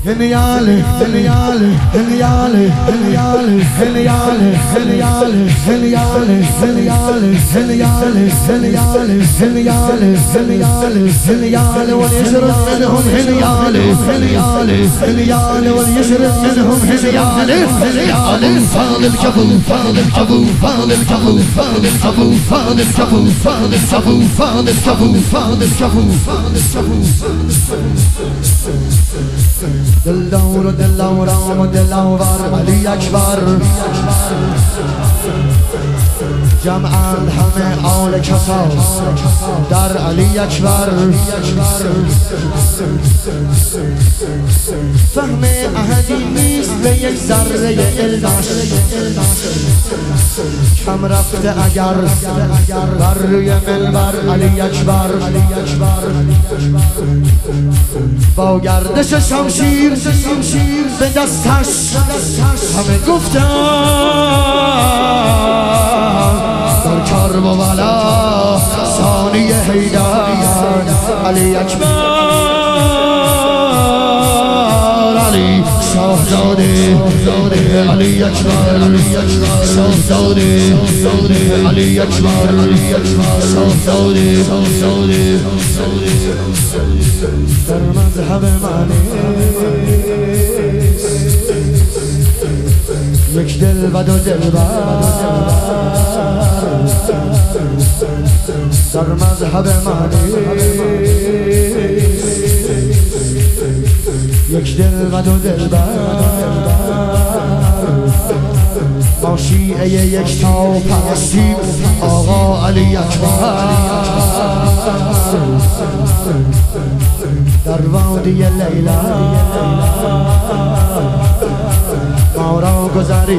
هنيالي هنيالي هنيالي هنيالي هنيالي هنيالي هنيالي هنيالي هنيالي هنيالي هنيالي هنيالي هنيالي وليشرب منهم هنيالي هنيالي هنيالي وليشرب منهم هنيالي هنيالي فال الكفو فال الكفو فال الكفو فال الكفو فال الكفو فال الكفو فال الكفو فال الكفو فال الكفو دلدور دلدور دلدور علی اکبر جمعاً همه آل کسا در علی اکبر فهم احدی نیست به یک ذره علمش کم رفته اگر بر روی منبر علی اکبر با گردش شمشیر به دستش همه گفتن در کربلا ثانی حیدر علی اکبر علی شاهزاده علی اکبر شاهزاده علی اکبر شاهزاده در مذهب من یک دل و دو دلبر در مذهب من یک دل و دو دلبر ما شیعه یک تا پرستیم آقا علی اکبر در وادی لیلا ما را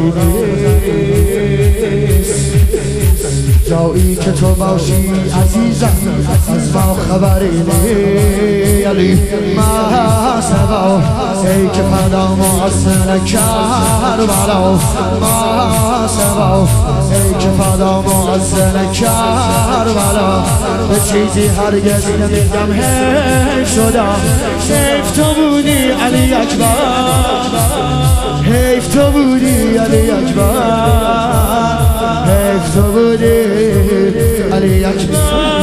گذریدیست جایی که تو باشی عزیزم از ما خبری نیست علی محسبا ای که فدا محسن کربلا محسبا ای که فدا محسن کربلا به چیزی هرگز نمیگم حیف شدم حیف تو بودی علی اکبر حیف تو بودی علی اکبر حیف تو بودی علی اکبر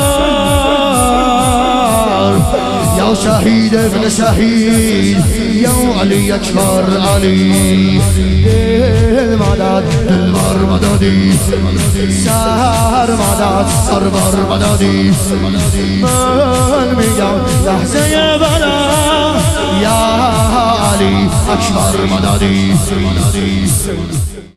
یا شهید ابن شهید یا علی اکبر علی دل مدد دلبر مددی سر مدد سربر مددی من میگم لحظه بلا یا علی اکبر مددی